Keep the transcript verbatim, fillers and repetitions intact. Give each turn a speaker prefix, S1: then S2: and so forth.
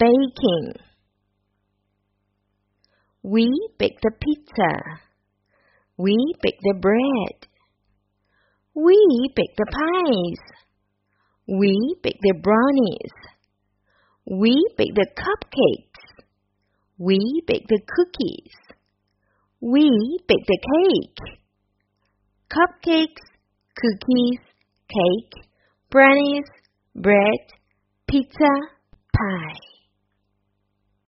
S1: baking. We bake the pizza. We bake the bread. We bake the pies. We bake the brownies. We bake the cupcakes. We bake the cookies. We bake the cake. Cupcakes, cookies, cake, brownies, bread, pizza, pie.